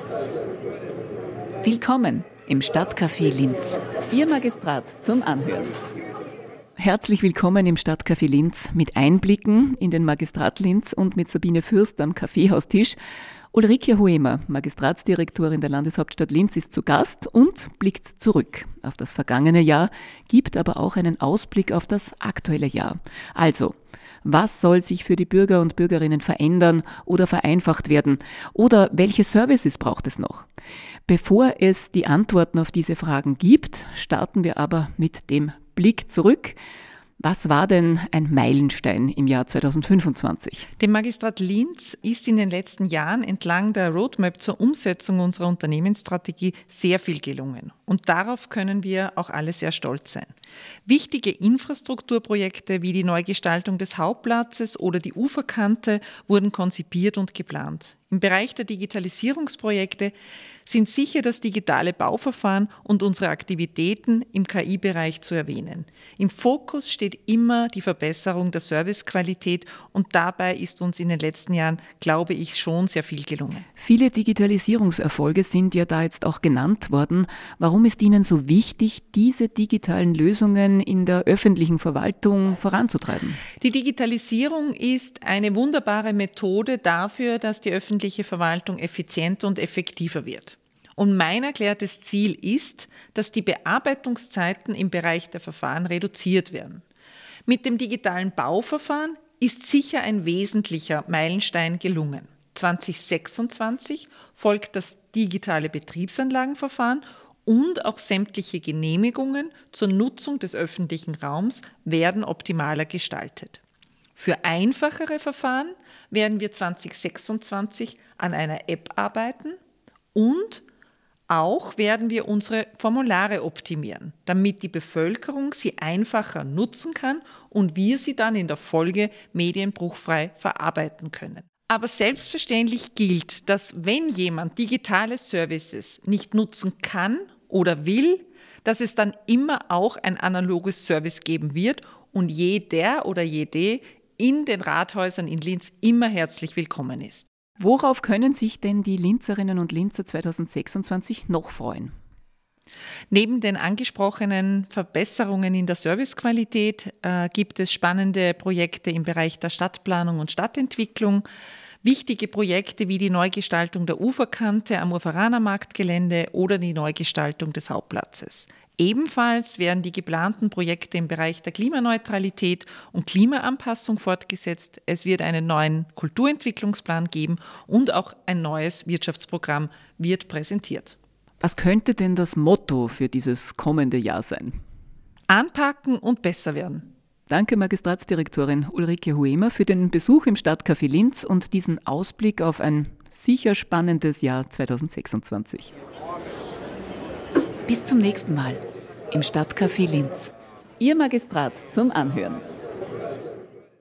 Willkommen im Stadtcafé Linz. Ihr Magistrat zum Anhören. Herzlich willkommen im Stadtcafé Linz mit Einblicken in den Magistrat Linz und mit Sabine Fürst am Kaffeehaustisch. Ulrike Hoemer, Magistratsdirektorin der Landeshauptstadt Linz, ist zu Gast und blickt zurück auf das vergangene Jahr, gibt aber auch einen Ausblick auf das aktuelle Jahr. Also, was soll sich für die Bürger und Bürgerinnen verändern oder vereinfacht werden? Oder welche Services braucht es noch? Bevor es die Antworten auf diese Fragen gibt, starten wir aber mit dem Blick zurück. Was war denn ein Meilenstein im Jahr 2025? Dem Magistrat Linz ist in den letzten Jahren entlang der Roadmap zur Umsetzung unserer Unternehmensstrategie sehr viel gelungen. Und darauf können wir auch alle sehr stolz sein. Wichtige Infrastrukturprojekte wie die Neugestaltung des Hauptplatzes oder die Uferkante wurden konzipiert und geplant. Im Bereich der Digitalisierungsprojekte sind sicher das digitale Bauverfahren und unsere Aktivitäten im KI-Bereich zu erwähnen. Im Fokus steht immer die Verbesserung der Servicequalität und dabei ist uns in den letzten Jahren, glaube ich, schon sehr viel gelungen. Viele Digitalisierungserfolge sind ja da jetzt auch genannt worden. Warum ist Ihnen so wichtig, diese digitalen Lösungen in der öffentlichen Verwaltung voranzutreiben? Die Digitalisierung ist eine wunderbare Methode dafür, dass die öffentliche Verwaltung effizienter und effektiver wird. Und mein erklärtes Ziel ist, dass die Bearbeitungszeiten im Bereich der Verfahren reduziert werden. Mit dem digitalen Bauverfahren ist sicher ein wesentlicher Meilenstein gelungen. 2026 folgt das digitale Betriebsanlagenverfahren und auch sämtliche Genehmigungen zur Nutzung des öffentlichen Raums werden optimaler gestaltet. Für einfachere Verfahren werden wir 2026 an einer App arbeiten und auch werden wir unsere Formulare optimieren, damit die Bevölkerung sie einfacher nutzen kann und wir sie dann in der Folge medienbruchfrei verarbeiten können. Aber selbstverständlich gilt, dass wenn jemand digitale Services nicht nutzen kann oder will, dass es dann immer auch ein analoges Service geben wird und jeder oder jede in den Rathäusern in Linz immer herzlich willkommen ist. Worauf können sich denn die Linzerinnen und Linzer 2026 noch freuen? Neben den angesprochenen Verbesserungen in der Servicequalität gibt es spannende Projekte im Bereich der Stadtplanung und Stadtentwicklung. Wichtige Projekte wie die Neugestaltung der Uferkante am Urferaner Marktgelände oder die Neugestaltung des Hauptplatzes. Ebenfalls werden die geplanten Projekte im Bereich der Klimaneutralität und Klimaanpassung fortgesetzt. Es wird einen neuen Kulturentwicklungsplan geben und auch ein neues Wirtschaftsprogramm wird präsentiert. Was könnte denn das Motto für dieses kommende Jahr sein? Anpacken und besser werden. Danke, Magistratsdirektorin Ulrike Hoemer, für den Besuch im Stadtcafé Linz und diesen Ausblick auf ein sicher spannendes Jahr 2026. Bis zum nächsten Mal im Stadtcafé Linz. Ihr Magistrat zum Anhören.